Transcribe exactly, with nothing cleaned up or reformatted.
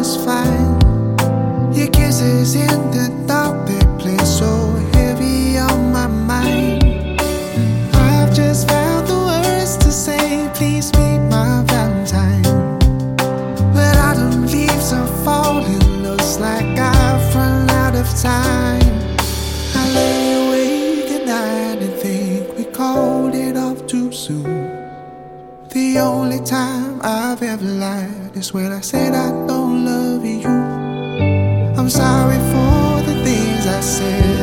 was fine. Your kisses in the dark, they play so heavy on my mind. I've just found the words to say, please be my Valentine. But autumn leaves are falling, looks like I've run out of time. I lay awake at night and think we called it off too soon. The only time I've ever lied is when I said I don't love you. I'm sorry for the things I said